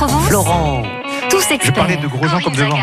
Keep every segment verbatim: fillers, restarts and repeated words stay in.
Provence. Florent. Tous experts. Je parlais de gros gens comme devant.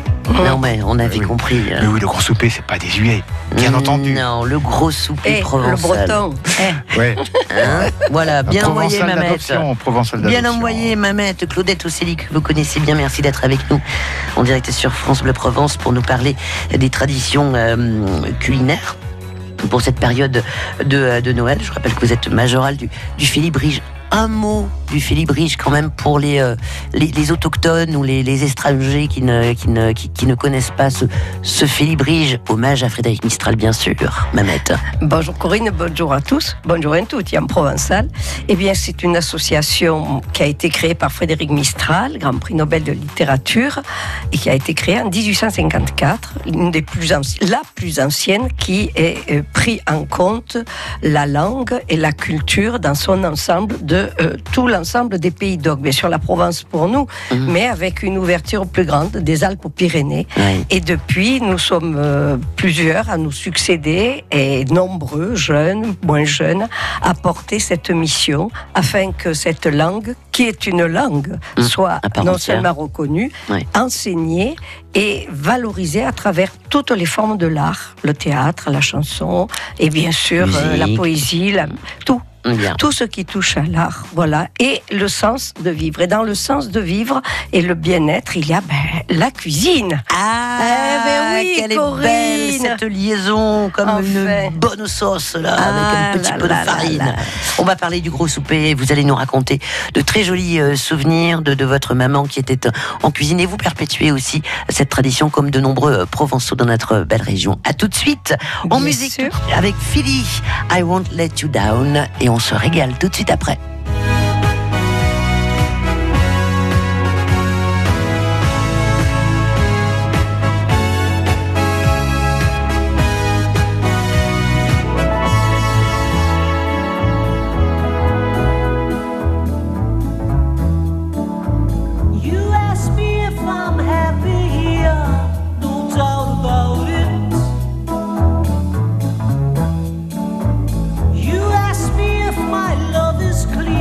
Non mais on avait oui. compris. Mais oui, le gros souper, c'est pas désuet. Bien entendu. Non, le gros souper Eh, provençal. le breton. Eh. Ouais. Hein, voilà, bien envoyé Provençal Mamette. d'adoption, Provençal Bien d'adoption. envoyé Mamette. Claudette Osséli, que vous connaissez bien, merci d'être avec nous en direct sur France Bleu Provence pour nous parler des traditions euh, culinaires pour cette période de, de Noël. Je rappelle que vous êtes majoral du, du Félibrige. Un mot du Félibrige quand même pour les, euh, les, les autochtones ou les, les étrangers qui ne, qui, ne, qui, qui ne connaissent pas ce, ce Félibrige. Hommage à Frédéric Mistral, bien sûr. Mamette. Bonjour Corinne, bonjour à tous, bonjour à toutes, en provençal. Eh bien, c'est une association qui a été créée par Frédéric Mistral, Grand Prix Nobel de littérature, et qui a été créée en dix-huit cent cinquante-quatre, une des plus anci- la plus ancienne, qui ait euh, pris en compte la langue et la culture dans son ensemble de euh, tout l'ensemble des pays d'Oc. Bien sûr, la Provence pour nous, mmh. mais avec une ouverture plus grande des Alpes aux Pyrénées. Oui. Et depuis, nous sommes euh, plusieurs à nous succéder et nombreux, jeunes, moins jeunes, à porter cette mission afin que cette langue, qui est une langue, mmh. soit non seulement reconnue, oui. enseignée et valorisée à travers toutes les formes de l'art, le théâtre, la chanson et bien sûr euh, la poésie, la, tout. Bien. Tout ce qui touche à l'art, voilà, et le sens de vivre. Et dans le sens de vivre et le bien-être, il y a ben, la cuisine. Ah, eh ben oui, quelle Corinne. est belle cette liaison, comme enfin. une bonne sauce là, ah, avec un petit là, peu là, de farine. là, là. On va parler du gros souper. Vous allez nous raconter de très jolis euh, souvenirs de, de votre maman qui était en cuisine, et vous perpétuez aussi cette tradition comme de nombreux euh, Provençaux dans notre belle région. À tout de suite en Bien musique sûr. avec Philly, I Won't Let You Down, et on se régale tout de suite après. You ask me if my love is clean.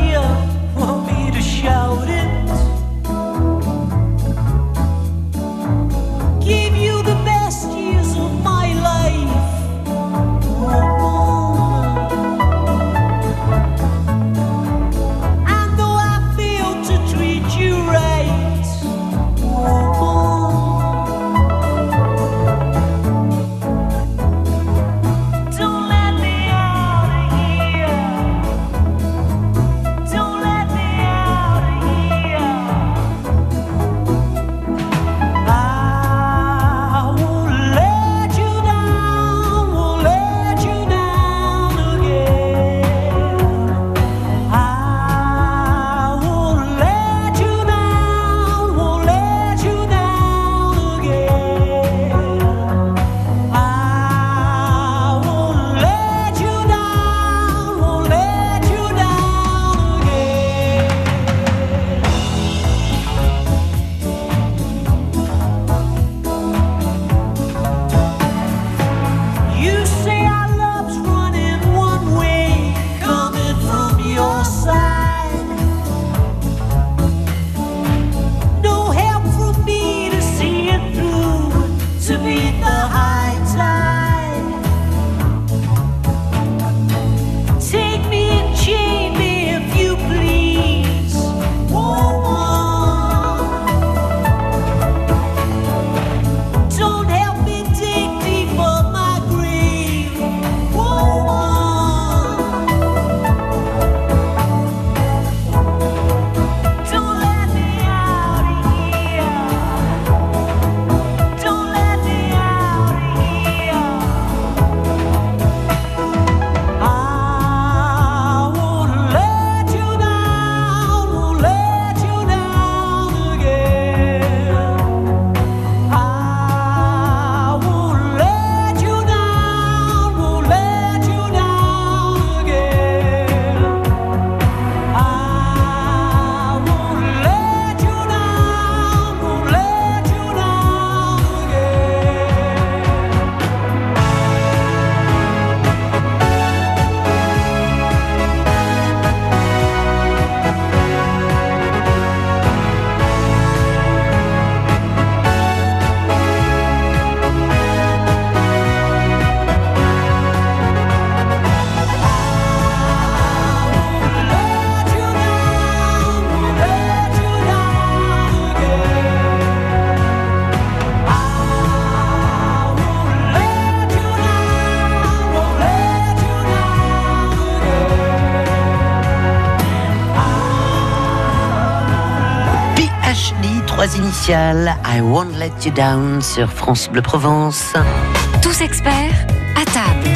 trois initiales. I won't let you down sur France Bleu Provence. Tous experts à table.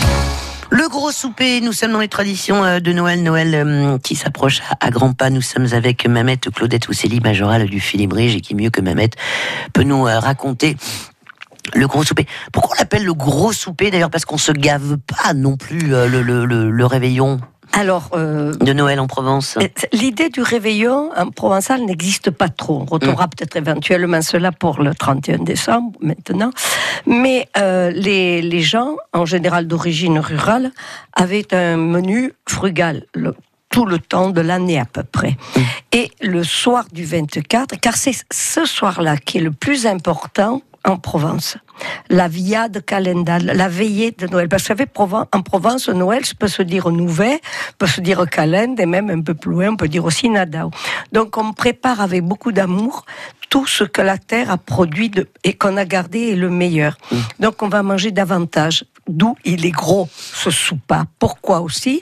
Le gros souper, nous sommes dans les traditions de Noël, Noël euh, qui s'approche à, à grands pas. Nous sommes avec Mamette Claudette Ousséli, majorale du Philibrige, et qui mieux que Mamette peut nous euh, raconter le gros souper. Pourquoi on l'appelle le gros souper d'ailleurs? Parce qu'on se gave pas non plus euh, le, le, le, le réveillon. Alors, euh, de Noël en Provence. L'idée du réveillon en provençal n'existe pas trop. On retrouvera mmh. peut-être éventuellement cela pour le trente et un décembre maintenant. Mais euh, les, les gens, en général d'origine rurale, avaient un menu frugal le, tout le temps de l'année à peu près. Mmh. Et le soir du vingt-quatre, car c'est ce soir-là qui est le plus important en Provence, la via de calendal, la veillée de Noël. Parce que vous savez, en Provence, Noël peut se dire nouvet, peut se dire calende, et même un peu plus loin, on peut dire aussi nadao. Donc on prépare avec beaucoup d'amour tout ce que la terre a produit de, et qu'on a gardé est le meilleur. Mmh. Donc on va manger davantage, d'où il est gros ce soupa. Pourquoi aussi?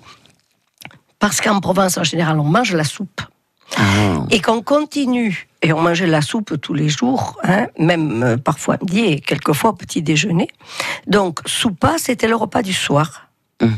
Parce qu'en Provence, en général, on mange la soupe. Ah. Et qu'on continue, et on mangeait la soupe tous les jours, hein, même euh, parfois midi et quelquefois au petit déjeuner. Donc, soupa, c'était le repas du soir. Mmh.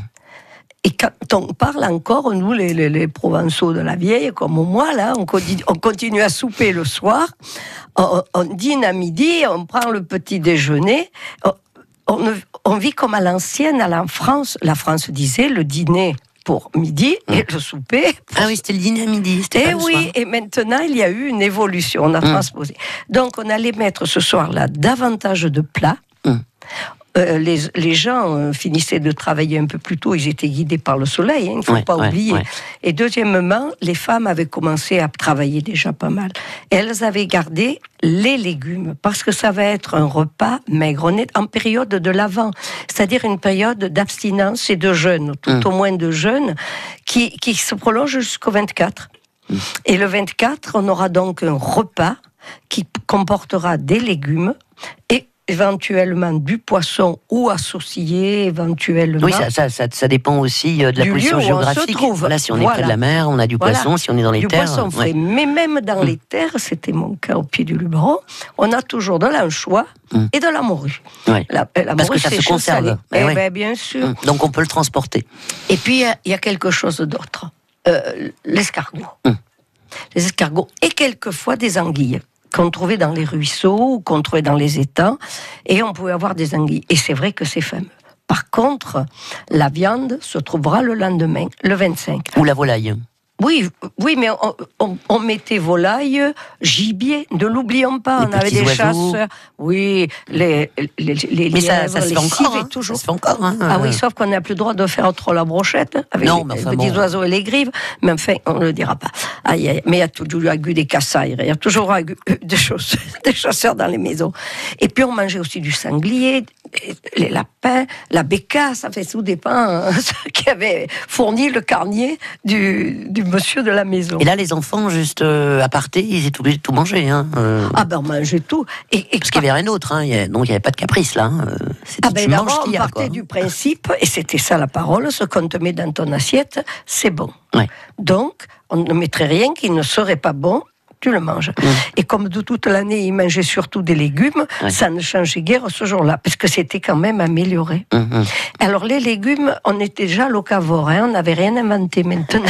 Et quand on parle encore, nous, les, les, les Provençaux de la vieille, comme moi, là, on continue, on continue à souper le soir, on, on dîne à midi, on prend le petit déjeuner, on, on, on vit comme à l'ancienne, à la France. La France disait le dîner pour midi et mmh. le souper. Ah oui, c'était le dîner à midi. Et oui, soir. Et maintenant il y a eu une évolution, on a mmh. transposé. Donc on allait mettre ce soir-là davantage de plats. Mmh. Euh, les, les gens euh, finissaient de travailler un peu plus tôt, ils étaient guidés par le soleil, il hein, ne faut ouais, pas ouais, oublier. Ouais. Et deuxièmement, les femmes avaient commencé à travailler déjà pas mal. Et elles avaient gardé les légumes, parce que ça va être un repas maigre. On est en période de l'Avent, c'est-à-dire une période d'abstinence et de jeûne, tout mmh. au moins de jeûne, qui, qui se prolonge jusqu'au vingt-quatre. Mmh. Et le vingt-quatre, on aura donc un repas qui comportera des légumes et éventuellement du poisson ou associé éventuellement. Oui, ça, ça, ça, ça dépend aussi de la position géographique. Voilà, si on est voilà. près de la mer, on a du poisson. Voilà. Si on est dans les du terres, poisson frais. Ouais. Mais même dans mmh. les terres, c'était mon cas au pied du Luberon, on a toujours de l'anchois mmh. et de la morue. Ouais. La, la Parce morue, que ça se conserve. Eh ouais. ben, bien sûr. Mmh. Donc on peut le transporter. Et puis il y, y a quelque chose d'autre, euh, l'escargot. Mmh. Les escargots et quelquefois des anguilles qu'on trouvait dans les ruisseaux ou qu'on trouvait dans les étangs, et on pouvait avoir des anguilles. Et c'est vrai que c'est fameux. Par contre, la viande se trouvera le lendemain, le vingt-cinq. Ou la volaille. Oui, oui, mais on, on, on mettait volaille, gibier, ne l'oublions pas, les on avait des oiseaux. chasseurs, oui, les, les, les mais lièvres, ça, ça se les fait encore, hein, toujours. Ça se fait encore, hein, ah oui, sauf qu'on n'a plus le droit de faire trop la brochette, avec non, les, mais enfin les petits bon. oiseaux et les grives, mais enfin, on ne le dira pas. Aïe, aïe, mais il y a toujours eu des cassailles, il y a toujours eu des chasseurs, des chasseurs dans les maisons. Et puis on mangeait aussi du sanglier, les lapins, la bécasse, ça fait tout dépend hein, ceux qui avaient fourni le carnier du, du monsieur de la maison. Et là, les enfants, juste euh, à parté, ils étaient obligés de tout manger. Hein, euh... Ah ben, on mangeait tout. Et, et Parce qu'il y avait rien d'autre, hein, y a, donc il n'y avait pas de caprice, là. Hein, ah ben, d'abord, on partait quoi. du principe, et c'était ça la parole, ce qu'on te met dans ton assiette, c'est bon. Ouais. Donc, on ne mettrait rien qui ne serait pas bon, tu le manges. Mmh. Et comme de toute l'année, ils mangeaient surtout des légumes, ouais. ça ne changeait guère ce jour-là, parce que c'était quand même amélioré. Mmh. Alors les légumes, on était déjà locavores, hein, on n'avait rien inventé maintenant.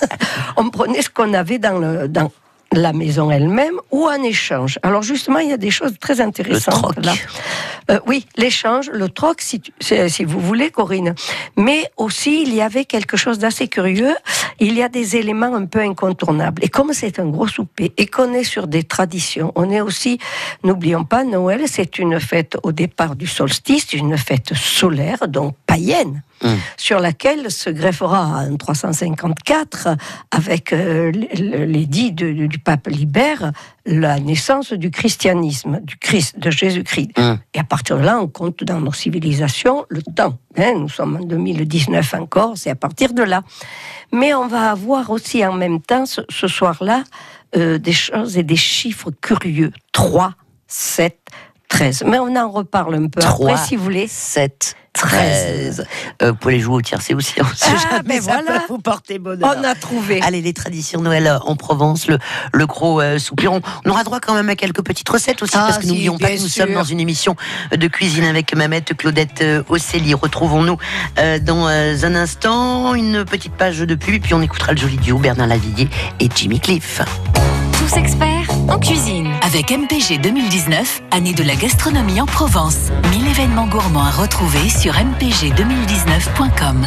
On prenait ce qu'on avait dans, le, dans la maison elle-même ou en échange. Alors justement, il y a des choses très intéressantes. Le troc. Là. Euh, oui, l'échange, le troc, si, tu, si vous voulez, Corinne. Mais aussi, il y avait quelque chose d'assez curieux. Il y a des éléments un peu incontournables. Et comme c'est un gros souper et qu'on est sur des traditions, on est aussi, n'oublions pas, Noël, c'est une fête au départ du solstice, une fête solaire, donc païenne. Mmh. Sur laquelle se greffera en trois cent cinquante-quatre, avec euh, l'édit de, du pape Libère, la naissance du christianisme, du Christ, de Jésus-Christ. Mmh. Et à partir de là, on compte dans nos civilisations le temps. Hein, nous sommes en deux mille dix-neuf encore, c'est à partir de là. Mais on va avoir aussi en même temps, ce, ce soir-là, euh, des choses et des chiffres curieux. trois, sept, treize. Mais on en reparle un peu trois, après, si vous voulez. sept, treize. Euh, vous pouvez les jouer au tiercé aussi. On sait Ah, jamais, ben ça voilà. peut vous porter bonheur. On a trouvé. Allez, les traditions Noël en Provence, le, le gros euh, soupirons. On aura droit quand même à quelques petites recettes aussi, Ah, parce que si, n'oublions pas bien que nous sûr. sommes dans une émission de cuisine avec Mamette Claudette euh, Océlie. Retrouvons-nous euh, dans euh, un instant, une petite page de pub, puis on écoutera le joli duo Bernard Lavillier et Jimmy Cliff. Tous experts en cuisine. Avec M P G deux mille dix-neuf, année de la gastronomie en Provence. mille événements gourmands à retrouver sur m p g deux mille dix-neuf point com.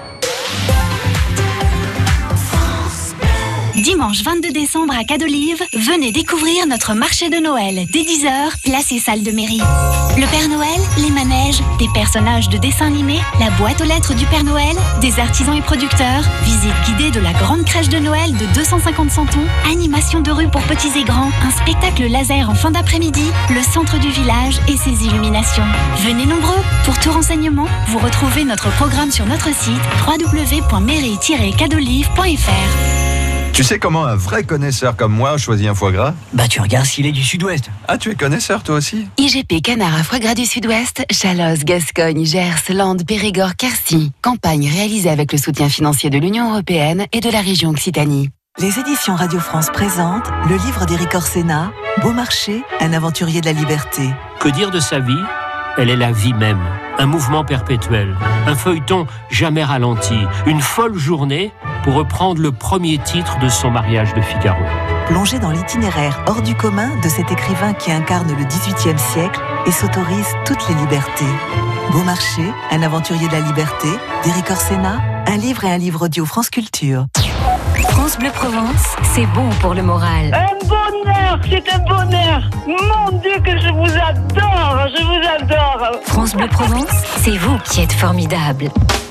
Dimanche vingt-deux décembre à Cadolive, venez découvrir notre marché de Noël dès dix heures, place et salle de mairie. Le Père Noël, les manèges, des personnages de dessins animés, la boîte aux lettres du Père Noël, des artisans et producteurs, visite guidée de la grande crèche de Noël de deux cent cinquante centons, animation de rue pour petits et grands, un spectacle laser en fin d'après-midi, le centre du village et ses illuminations. Venez nombreux. Pour tout renseignement, vous retrouvez notre programme sur notre site w w w point mairie tiret cadolive point f r. Tu sais comment un vrai connaisseur comme moi choisit un foie gras? Bah tu regardes s'il est du sud-ouest. Ah, tu es connaisseur toi aussi? I G P Canard à foie gras du Sud-Ouest, Chalosse, Gascogne, Gers, Landes, Périgord, Quercy. Campagne réalisée avec le soutien financier de l'Union européenne et de la région Occitanie. Les éditions Radio France présentent le livre d'Éric Orsena, Beaumarchais, un aventurier de la liberté. Que dire de sa vie? Elle est la vie même, un mouvement perpétuel, un feuilleton jamais ralenti, une folle journée pour reprendre le premier titre de son mariage de Figaro. Plongez dans l'itinéraire hors du commun de cet écrivain qui incarne le dix-huitième siècle et s'autorise toutes les libertés. Beaumarchais, un aventurier de la liberté, d'Éric Orsena, un livre et un livre audio France Culture. France Bleu Provence, c'est bon pour le moral. Un bonheur, c'est un bonheur. Mon Dieu que je vous adore, je vous adore. France Bleu Provence, c'est vous qui êtes formidable.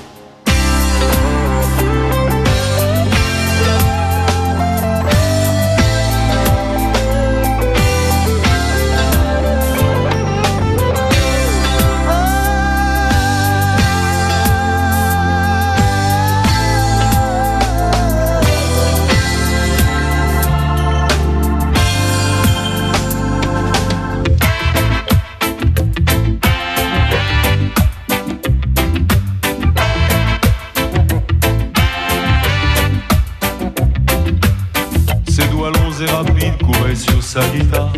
Sur sa guitare,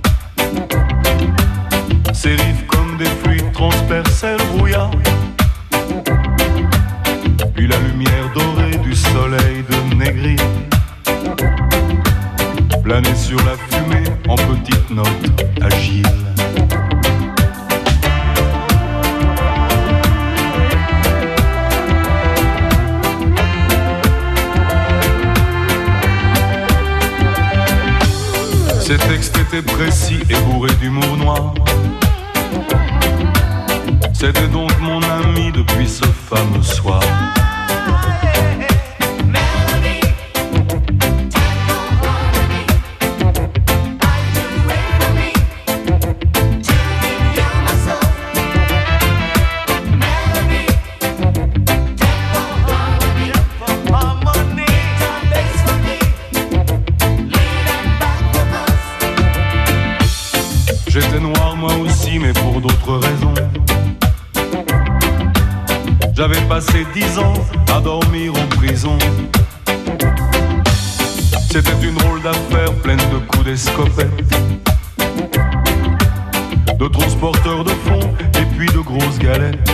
ses riffs comme des fluides transperçaient le brouillard. Puis la lumière dorée du soleil de Négri planait sur la fumée en petites notes agiles. Ces textes étaient précis et bourrés d'humour noir. C'était donc mon ami depuis ce fameux soir. J'étais noir moi aussi, mais pour d'autres raisons. J'avais passé dix ans à dormir en prison. C'était une drôle d'affaire pleine de coups d'escopette, de transporteurs de fonds et puis de grosses galettes.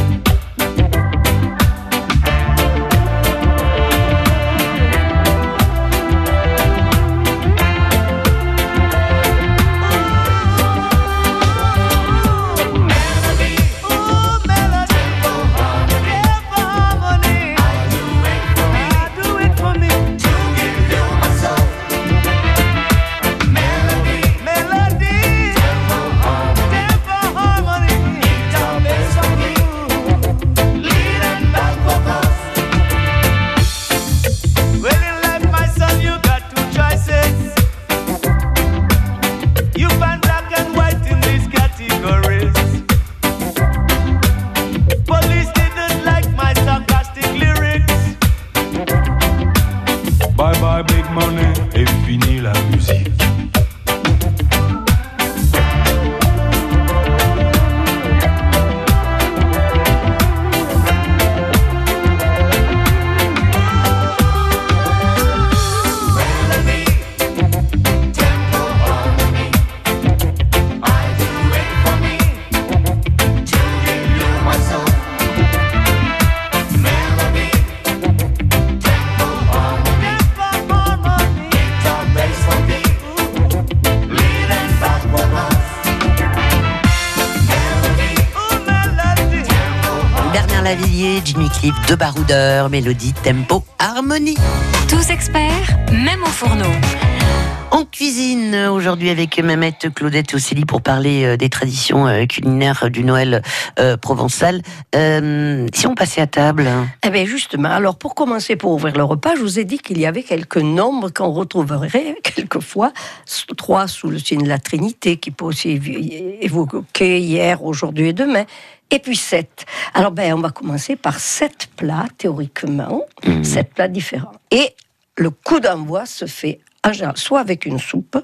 Lavillier, Jimmy Cliff, de baroudeur, mélodie, tempo, harmonie. Tous experts, même au fourneau. En cuisine, aujourd'hui avec Mamette Claudette Ossélie pour parler des traditions culinaires du Noël euh, provençal. Euh, si on passait à table... Eh bien justement, alors pour commencer, pour ouvrir le repas, je vous ai dit qu'il y avait quelques nombres qu'on retrouverait quelquefois, trois sous le signe de la Trinité, qui peut aussi évoquer hier, aujourd'hui et demain, et puis sept. Alors ben, on va commencer par sept plats, théoriquement, mmh. sept plats différents. Et le coup d'envoi se fait en général, soit avec une soupe,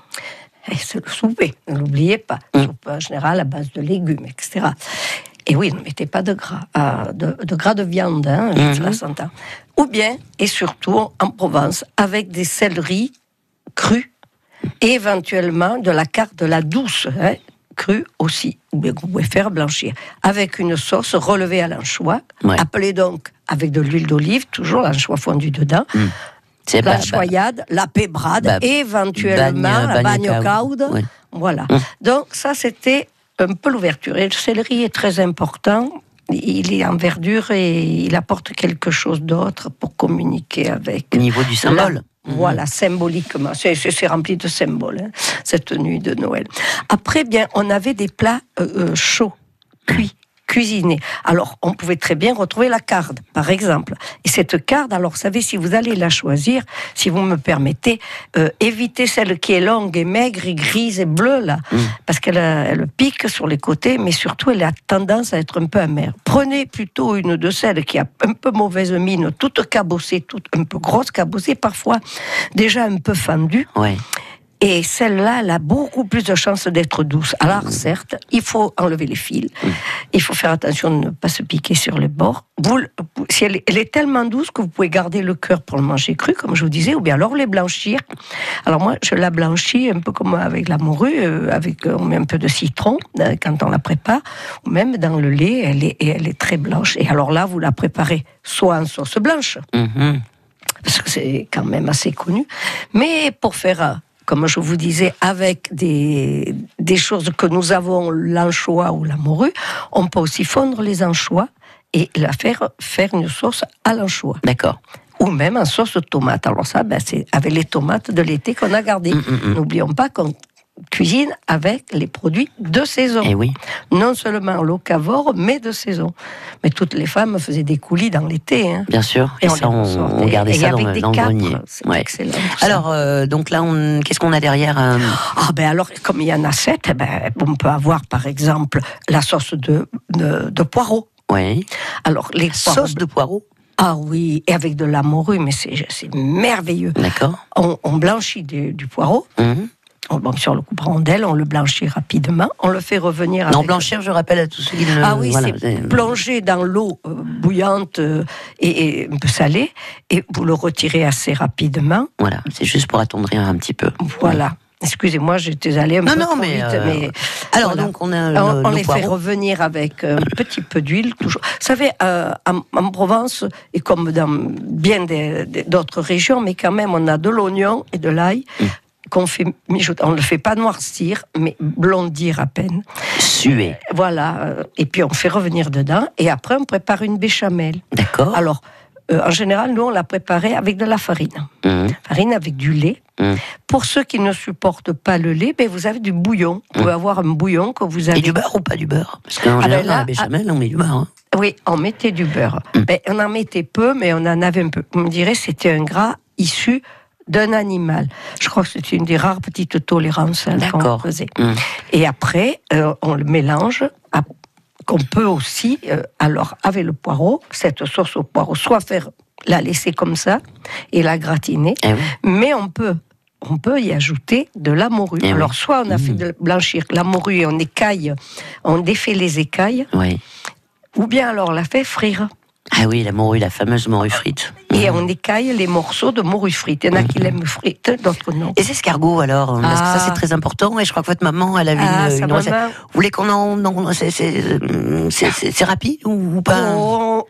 et c'est le souper, ne l'oubliez pas, mmh. soupe en général à base de légumes, et cetera. Et oui, ne mettez pas de gras, euh, de, de gras de viande, hein, mmh. cela s'entend. Ou bien, et surtout en Provence, avec des céleris crus, et éventuellement de la carte de la douce, hein, crue aussi, ou bien que vous pouvez faire blanchir, avec une sauce relevée à l'anchois, ouais. appelée donc avec de l'huile d'olive, toujours l'anchois fondu dedans, mmh. C'est l'anchoyade, bah, bah, la pébrade, bah, éventuellement bagna, la bagno caude. Oui. Voilà. Hum. Donc ça, c'était un peu l'ouverture. Et le céleri est très important. Il est en verdure et il apporte quelque chose d'autre pour communiquer avec... Au niveau du symbole. La, mmh. Voilà, symboliquement. C'est, c'est, c'est rempli de symboles, hein, cette nuit de Noël. Après, bien, on avait des plats euh, euh, chauds, cuits. Cuisiner. Alors, on pouvait très bien retrouver la carde, par exemple. Et cette carde, alors, vous savez, si vous allez la choisir, si vous me permettez, euh, évitez celle qui est longue et maigre et grise et bleue, là, mmh. parce qu'elle elle pique sur les côtés, mais surtout, elle a tendance à être un peu amère. Prenez plutôt une de celles qui a un peu mauvaise mine, toute cabossée, toute un peu grosse, cabossée, parfois déjà un peu fendue. Ouais. Et celle-là, elle a beaucoup plus de chances d'être douce. Alors, certes, il faut enlever les fils. Il faut faire attention de ne pas se piquer sur les bords. Vous, si elle, elle est tellement douce que vous pouvez garder le cœur pour le manger cru, comme je vous disais, ou bien alors les blanchir. Alors moi, je la blanchis un peu comme avec la morue, euh, avec, on met un peu de citron euh, quand on la prépare, ou même dans le lait, elle est, et elle est très blanche. Et alors là, vous la préparez soit en sauce blanche, mm-hmm. parce que c'est quand même assez connu, mais pour faire... comme je vous disais, avec des, des choses que nous avons, l'anchois ou la morue, on peut aussi fondre les anchois et la faire faire une sauce à l'anchois. D'accord. Ou même en sauce tomate. Alors ça, ben, c'est avec les tomates de l'été qu'on a gardées. Mmh, mmh. N'oublions pas qu'on cuisine avec les produits de saison. Et oui. Non seulement locavore, mais de saison. Mais toutes les femmes faisaient des coulis dans l'été. Hein. Bien sûr. Et, et on, ça, on, on gardait et ça dans, dans le grenier. C'est ouais. excellent. Alors, euh, donc là, on, qu'est-ce qu'on a derrière euh... Ah ben alors, comme il y en a sept, ben, on peut avoir par exemple la sauce de, de, de poireaux. Oui. Alors, les poireaux, sauce de poireaux. Ah oui, et avec de la morue, mais c'est, c'est merveilleux. D'accord. On, on blanchit du, du poireau. Mmh. Bon, sur le coupe rondelle, on le blanchit rapidement, on le fait revenir avec... Non, blanchir, je rappelle à tous ceux qui ne... Ah oui, voilà, c'est, c'est plonger dans l'eau euh, bouillante euh, et, et un peu salée, et vous le retirez assez rapidement. Voilà, c'est juste pour attendrir un petit peu. Voilà. Excusez-moi, j'étais allée un non, peu non, trop mais vite. Euh... Mais alors, voilà. donc, on a le, On, on le les poireau. fait revenir avec un petit peu d'huile, toujours. Vous savez, euh, en, en Provence, et comme dans bien des, des, d'autres régions, mais quand même, on a de l'oignon et de l'ail, mmh. qu'on fait mijoter. On ne le fait pas noircir, mais blondir à peine. Suer. Voilà. Et puis on fait revenir dedans. Et après, on prépare une béchamel. D'accord. Alors, euh, en général, nous, on l'a préparée avec de la farine. Mmh. Farine avec du lait. Mmh. Pour ceux qui ne supportent pas le lait, ben, vous avez du bouillon. Vous pouvez mmh. avoir un bouillon que vous avez... Et du beurre ou pas du beurre? Parce qu'en ah général, ben là, dans la béchamel, on met du beurre. Hein. Oui, on mettait du beurre. Mmh. Ben, on en mettait peu, mais on en avait un peu. On me dirait que c'était un gras issu d'un animal. Je crois que c'est une des rares petites tolérances hein, qu'on faisait. Mmh. Et après, euh, on le mélange, à, qu'on peut aussi, euh, alors avec le poireau, cette sauce au poireau, soit faire la laisser comme ça et la gratiner, eh oui. mais on peut, on peut y ajouter de la morue. Eh alors, oui. soit on a mmh. fait de blanchir la morue et on écaille, on défait les écailles, oui. ou bien alors on la fait frire. Ah oui, la morue, la fameuse morue frite. Et mmh. on écaille les morceaux de morue frite. Il y en a mmh. qui l'aiment frite, d'autres non. Et c'est escargot alors, parce ah. que ça c'est très important. Et je crois que votre maman, elle avait ah, une, une recette. Vous voulez qu'on en, non, c'est, c'est, c'est, c'est, c'est rapide ou pas? Oh,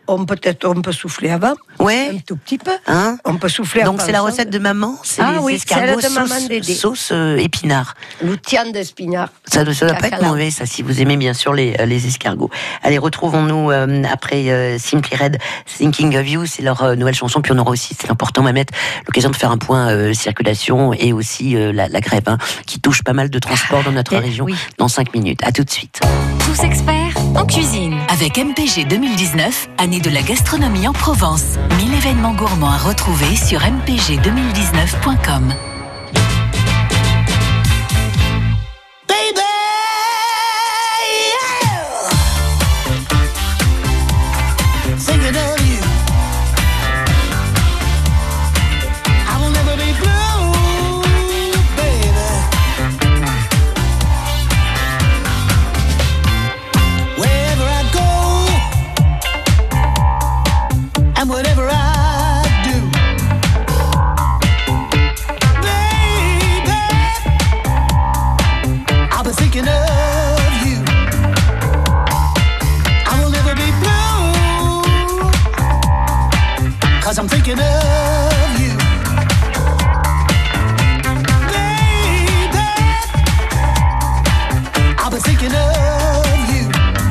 on peut peut-être on peut souffler avant. Ouais. Un tout petit peu. Hein on peut souffler Donc c'est la pensant. recette de maman, c'est ah, les oui, escargots c'est la de sauce, maman Dédé. sauce euh, épinard. L'outian d'espinard. Ça ne doit pas être mauvais, ça, si vous aimez bien sûr les, les escargots. Allez, retrouvons-nous euh, après euh, Simply Red, Thinking of You, c'est leur euh, nouvelle chanson. Puis on aura aussi, c'est important, Mamette, l'occasion de faire un point euh, circulation et aussi euh, la, la grève hein, qui touche pas mal de transports dans notre Eh, région oui. dans cinq minutes. À tout de suite. Tous experts en cuisine. Avec M P G deux mille dix-neuf, année de la gastronomie en Provence. mille événements gourmands à retrouver sur m p g deux mille dix-neuf point com. Whatever I do, baby, I'll be thinking of you. I will never be blue, 'cause I'm thinking of you. Baby, I'll be thinking of you.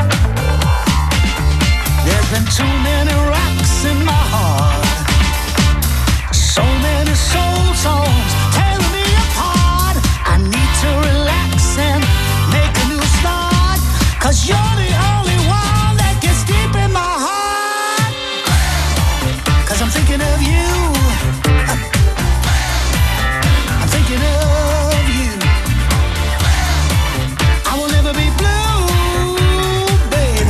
There's been too many rocks in my heart, so many soul songs tearing me apart. I need to relax and make a new start, 'cause you're the only one that gets deep in my heart. 'Cause I'm thinking of you, I'm thinking of you. I will never be blue, baby.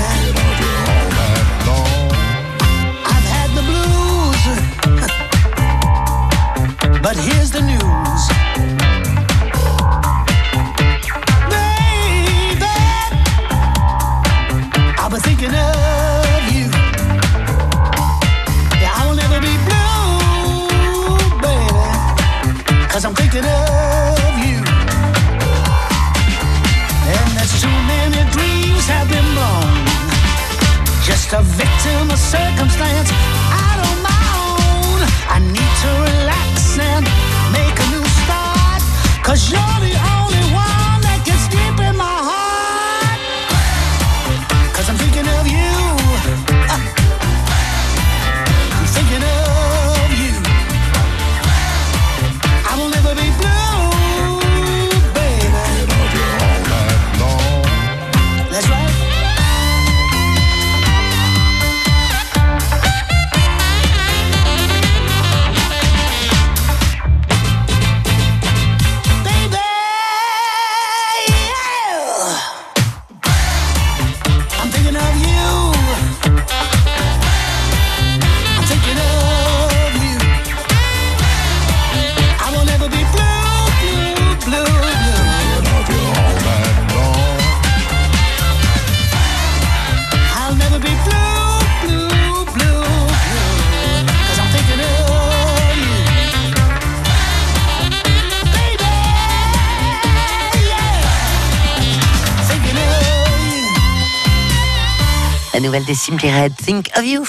I've had the blues, but here's the news, baby, I'll be thinking of you. Yeah, I will never be blue, baby, 'cause I'm thinking of you. And there's too many dreams have been blown, just a victim of circumstance out on my own. I need to relax and make a new start, 'cause you're the only one that gets deep in my heart. 'Cause I'm thinking of you, I'm thinking of you. I will never be blue, baby. That's right. La nouvelle des Simply Red, Think of You.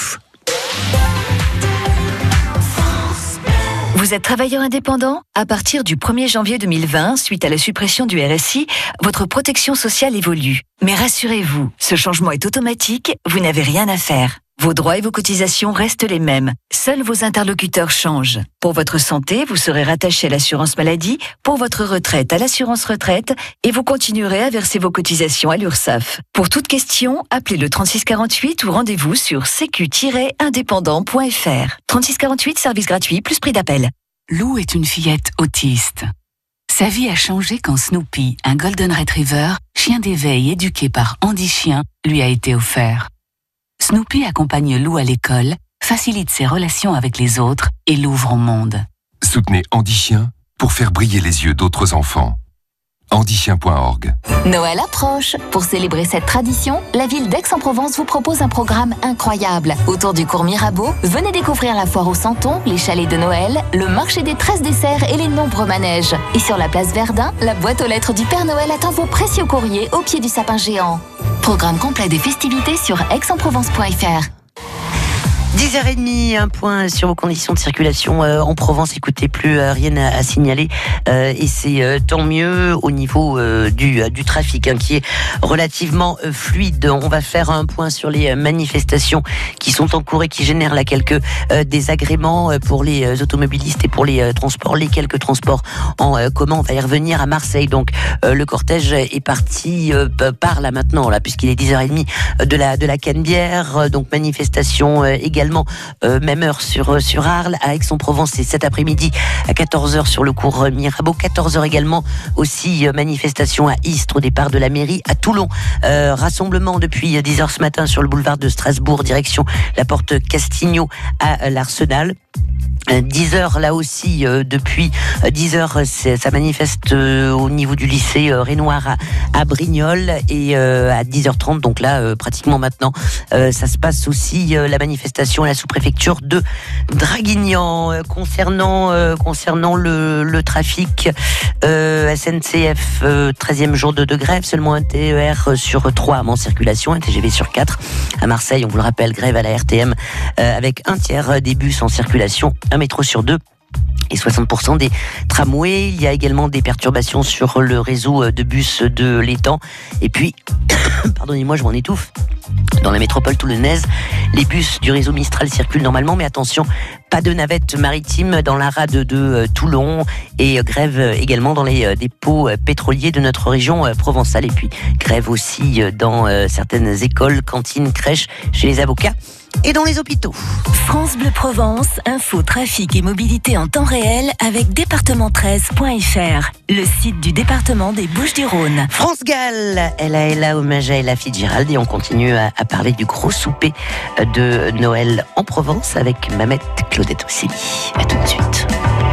Vous êtes travailleur indépendant ? À partir du premier janvier deux mille vingt, suite à la suppression du R S I, votre protection sociale évolue. Mais rassurez-vous, ce changement est automatique, vous n'avez rien à faire. Vos droits et vos cotisations restent les mêmes. Seuls vos interlocuteurs changent. Pour votre santé, vous serez rattaché à l'assurance maladie, pour votre retraite à l'assurance retraite, et vous continuerez à verser vos cotisations à l'URSSAF. Pour toute question, appelez le trente-six quarante-huit ou rendez-vous sur sécu tiret indépendant point f r. trente-six quarante-huit, service gratuit, plus prix d'appel. Lou est une fillette autiste. Sa vie a changé quand Snoopy, un Golden Retriever, chien d'éveil éduqué par Andy Chien, lui a été offert. Snoopy accompagne Lou à l'école, facilite ses relations avec les autres et l'ouvre au monde. Soutenez Andy Chien pour faire briller les yeux d'autres enfants. andy chien point org. Noël approche. Pour célébrer cette tradition, la ville d'Aix-en-Provence vous propose un programme incroyable. Autour du cours Mirabeau, venez découvrir la foire au Santon, les chalets de Noël, le marché des treize desserts et les nombreux manèges. Et sur la place Verdun, la boîte aux lettres du Père Noël attend vos précieux courriers au pied du sapin géant. Programme complet des festivités sur aix en provence point f r. dix heures trente, un point sur vos conditions de circulation euh, en Provence. Écoutez, plus euh, rien à, à signaler euh, et c'est euh, tant mieux au niveau euh, du, euh, du trafic hein, qui est relativement euh, fluide. On va faire un point sur les manifestations qui sont en cours et qui génèrent là quelques euh, désagréments euh, pour les euh, automobilistes et pour les euh, transports, les quelques transports en euh, commun. On va y revenir à Marseille. Donc euh, le cortège est parti euh, par là maintenant, là, puisqu'il est dix heures trente de la, de la Canebière. Donc manifestation euh, également, euh, même heure sur, sur Arles, à Aix-en-Provence, c'est cet après-midi à quatorze heures sur le cours Mirabeau. quatorze heures également aussi, euh, manifestation à Istres au départ de la mairie. À Toulon, euh, rassemblement depuis dix heures ce matin sur le boulevard de Strasbourg, direction la porte Castigno à l'Arsenal. dix heures là aussi, euh, depuis dix heures, ça manifeste euh, au niveau du lycée euh, Rénoir à, à Brignoles et euh, à dix heures trente, donc là euh, pratiquement maintenant, euh, ça se passe aussi euh, la manifestation à la sous-préfecture de Draguignan. Euh, concernant euh, concernant le, le trafic, euh, S N C F, euh, treizième jour de, de grève, seulement un T E R sur trois en circulation, un T G V sur quatre. À Marseille, on vous le rappelle, grève à la R T M euh, avec un tiers des bus en circulation, un métro sur deux et soixante pour cent des tramways. Il y a également des perturbations sur le réseau de bus de l'Étang. Et puis, pardonnez-moi, je m'en étouffe. Dans la métropole toulonnaise, les bus du réseau Mistral circulent normalement, mais attention, pas de navette maritime dans la rade de Toulon et grève également dans les dépôts pétroliers de notre région provençale. Et puis, grève aussi dans certaines écoles, cantines, crèches, chez les avocats et dans les hôpitaux. France Bleu Provence, info, trafic et mobilité en temps réel avec département treize point f r, le site du département des Bouches-du-Rhône. France Gall, Ella Ella, hommage à Ella Fitzgerald, et on continue à, à parler du gros souper de Noël en Provence avec Mamette Claudette Osseli. À tout de suite.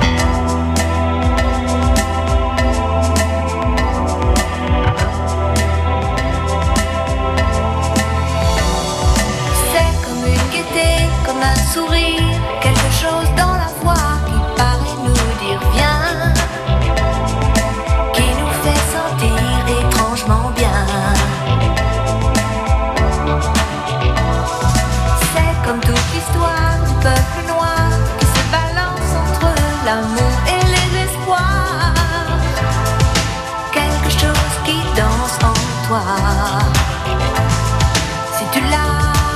Sourire, quelque chose dans la voix qui paraît nous dire viens, qui nous fait sentir étrangement bien. C'est comme toute l'histoire du peuple noir qui se balance entre l'amour et les espoirs. Quelque chose qui danse en toi. Si tu l'as,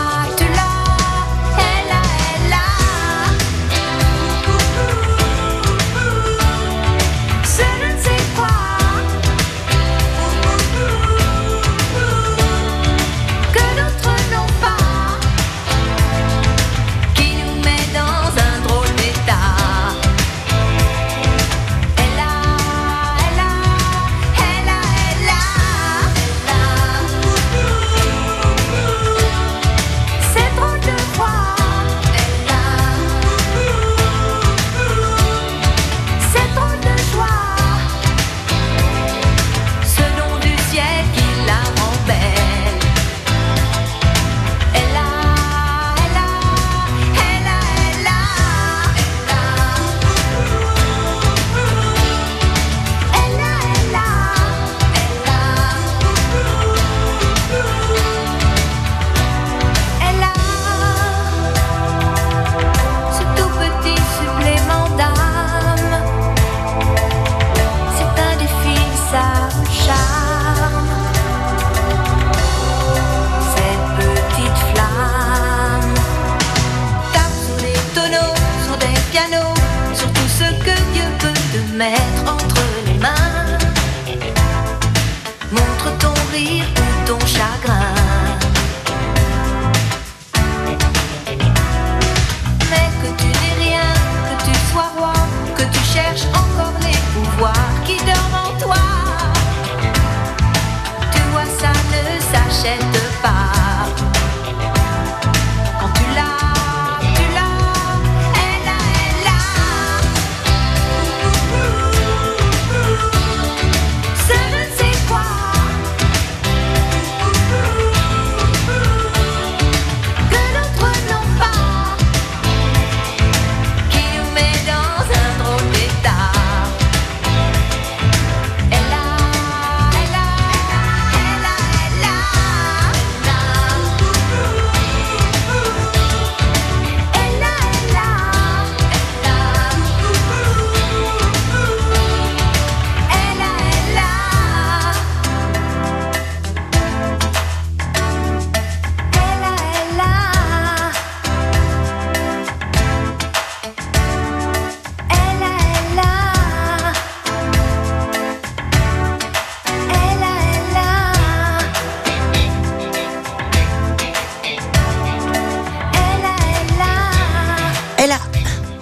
mettre entre les mains. Montre ton rire ou ton chagrin. Mais que tu n'aies rien, que tu sois roi, que tu cherches encore les pouvoirs qui dorment en toi. Tu vois, ça ne s'achète pas. Quand tu l'as, Ooh.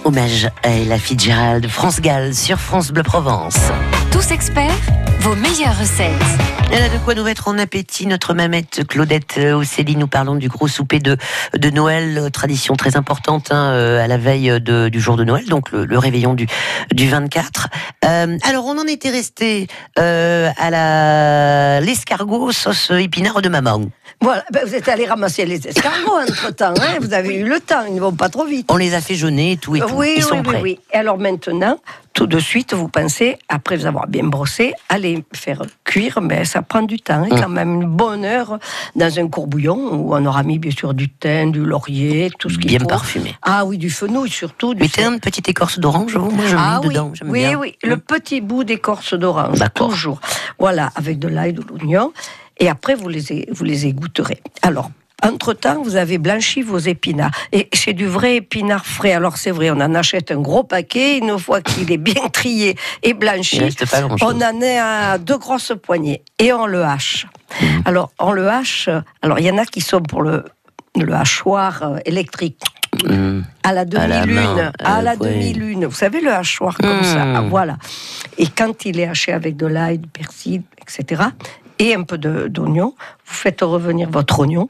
Hommage à Ella Fitzgerald, France Gall sur France Bleu Provence. Tous experts, vos meilleures recettes. Elle a de quoi nous mettre en appétit. Notre mamette Claudette Océlie, nous parlons du gros souper de, de Noël, tradition très importante hein, à la veille de, du jour de Noël, donc le, le réveillon du, du vingt-quatre. Euh, alors on en était resté euh, à la, l'escargot sauce épinard de maman. Voilà, ben vous êtes allé ramasser les escargots entre-temps, hein, vous avez eu le temps, ils ne vont pas trop vite. On les a fait jeûner et tout et tout, oui, ils oui, sont oui, prêts. Oui. Et alors maintenant, tout de suite, vous pensez, après vous avoir bien brossé, aller faire cuire, mais ça prend du temps, hein, mmh. quand même une bonne heure dans un courbouillon où on aura mis bien sûr du thym, du laurier, tout ce qu'il bien faut. Bien parfumé. Ah oui, du fenouil surtout. Du Mettez une petite écorce d'orange, moi je ah, mets oui. dedans. J'aime oui, bien. oui, mmh. le petit bout d'écorce d'orange, D'accord. toujours. Voilà, avec de l'ail, de l'oignon. Et après, vous les, vous les égouterez. Alors, entre-temps, vous avez blanchi vos épinards. Et c'est du vrai épinard frais. Alors, c'est vrai, on en achète un gros paquet. Une fois qu'il est bien trié et blanchi, on en est à deux grosses poignées. Et on le hache. Mmh. Alors, on le hache. Alors, il y en a qui sont pour le, le hachoir électrique. Mmh. À la demi-lune, à la, à la ouais. demi-lune. Vous savez, le hachoir comme mmh. ça. Voilà. Et quand il est haché avec de l'ail, du persil, et cetera, et un peu de, d'oignon, vous faites revenir votre oignon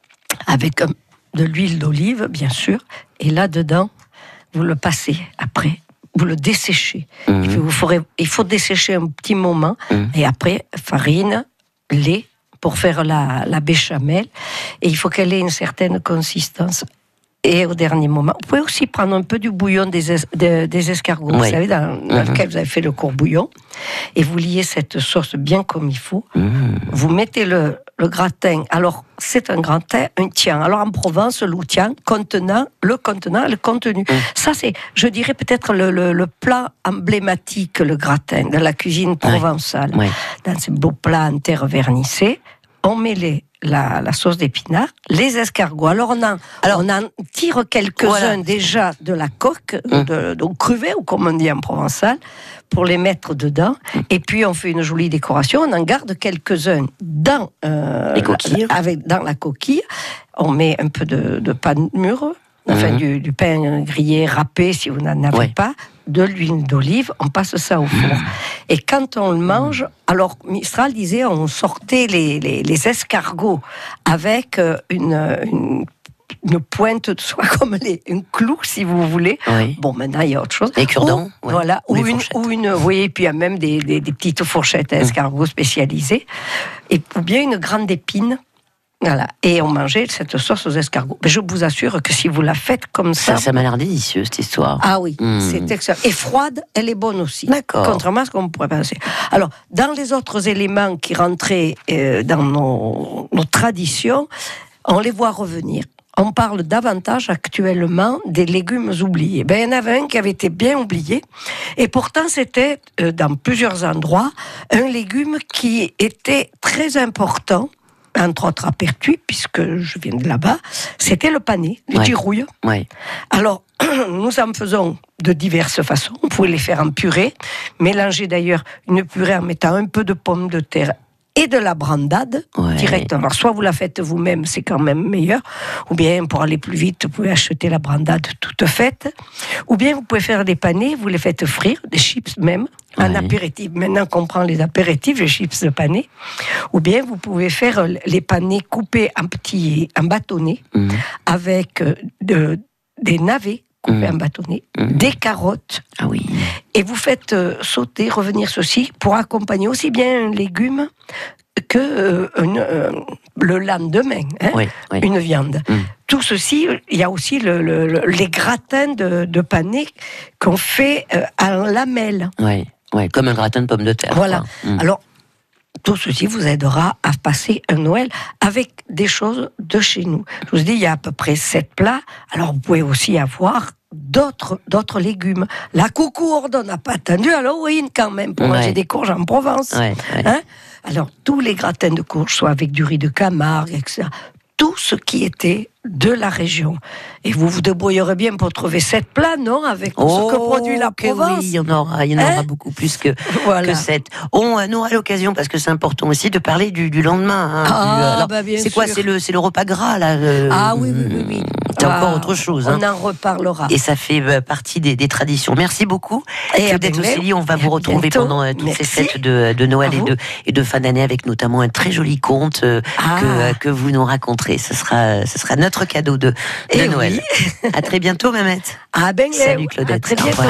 avec um, de l'huile d'olive, bien sûr, et là-dedans, vous le passez après, vous le desséchez. Mmh. Et puis vous ferez, il faut dessécher un petit moment, mmh. et après, farine, lait, pour faire la, la béchamel, et il faut qu'elle ait une certaine consistance. Et au dernier moment, vous pouvez aussi prendre un peu du bouillon des, es, de, des escargots, oui. vous savez, dans, dans mmh. lequel vous avez fait le courbouillon, et vous liez cette sauce bien comme il faut. Mmh. Vous mettez le, le gratin. Alors, c'est un gratin, un tian. Alors, en Provence, l'outian, contenant, le contenant, le contenu. Mmh. Ça, c'est, je dirais, peut-être le, le, le plat emblématique, le gratin, de la cuisine provençale. Oui. Oui. Dans ces beaux plats en terre vernissée, on met les La, la sauce d'épinards, les escargots. Alors on en, Alors, on en tire quelques-uns voilà. déjà de la coque, mmh. de, de cruvée, ou comme on dit en provençal, pour les mettre dedans. Mmh. Et puis on fait une jolie décoration. On en garde quelques-uns dans, euh, les coquilles. La, avec, dans la coquille. On met un peu de, de pain mûr, enfin mmh. du, du pain grillé, râpé si vous n'en avez ouais. pas, de l'huile d'olive, on passe ça au four. Mmh. Et quand on le mange, alors Mistral disait, on sortait les, les, les escargots avec une, une, une pointe de soie, comme les, un clou, si vous voulez. Oui. Bon, maintenant, il y a autre chose. Les cure-dents. Ouais. Voilà. Ou, ou, une, ou une, oui, et puis il y a même des, des, des petites fourchettes à escargots mmh. spécialisées. Et, ou bien une grande épine. Voilà, et on mangeait cette sauce aux escargots. Mais je vous assure que si vous la faites comme ça... Ça, ça m'a l'air délicieux, cette histoire. Ah oui, mmh. c'est excellent. Et froide, elle est bonne aussi. D'accord. Contrairement à ce qu'on pourrait penser. Alors, dans les autres éléments qui rentraient euh, dans nos, nos traditions, on les voit revenir. On parle davantage actuellement des légumes oubliés. Ben, il y en avait un qui avait été bien oublié, et pourtant c'était, euh, dans plusieurs endroits, un légume qui était très important, entre autres à Pertuis, puisque je viens de là-bas, c'était le pané, les ouais. girouilles. Ouais. Alors, nous en faisons de diverses façons. On pouvait les faire en purée, mélanger d'ailleurs une purée en mettant un peu de pommes de terre et de la brandade ouais. directement. Alors, soit vous la faites vous-même, c'est quand même meilleur, ou bien pour aller plus vite, vous pouvez acheter la brandade toute faite, ou bien vous pouvez faire des panés, vous les faites frire, des chips même, ouais. en apéritif. Maintenant qu'on prend les apéritifs, les chips de panés, ou bien vous pouvez faire les panés coupés en petits, en bâtonnets, mmh. avec de, des navets coupés mmh. en bâtonnets, mmh. des carottes. Ah oui. Et vous faites euh, sauter, revenir ceci pour accompagner aussi bien un légume que euh, une, euh, le lendemain, hein, oui, oui. une viande. Mmh. Tout ceci, il y a aussi le, le, le, les gratins de, de panais qu'on fait euh, en lamelles. Oui, oui, comme un gratin de pommes de terre. Voilà. Mmh. Alors, tout ceci vous aidera à passer un Noël avec des choses de chez nous. Je vous dis, il y a à peu près sept plats. Alors, vous pouvez aussi avoir d'autres, d'autres légumes. La coucourde, on n'a pas attendu Halloween quand même pour ouais. manger des courges en Provence. Ouais, ouais. Hein? Alors, tous les gratins de courges, soit avec du riz de Camargue, et cetera. Tout ce qui était de la région. Et vous vous débrouillerez bien pour trouver sept plats, non? Avec tout oh, ce que produit la Provence. Oui, il y en aura, il y en aura hein? beaucoup plus que, voilà. que sept. On aura l'occasion, parce que c'est important aussi, de parler du, du lendemain. Hein, ah, du, alors, bah bien c'est sûr. quoi? C'est le, c'est le repas gras, là. Le... Ah oui, oui, oui. oui. Ça va, encore autre chose. On hein. en reparlera. Et ça fait euh, partie des, des traditions. Merci beaucoup. Et Claudette Ossélie, on va vous retrouver bientôt. pendant euh, toutes Merci. ces fêtes de, de Noël et de, et de fin d'année avec notamment un très joli conte euh, Ah. que, euh, que vous nous raconterez. Ce sera, ce sera notre cadeau de, de Eh Noël. oui. À très bientôt, Mamette. Ah ben, Salut Claudette. à très Au bientôt. revoir.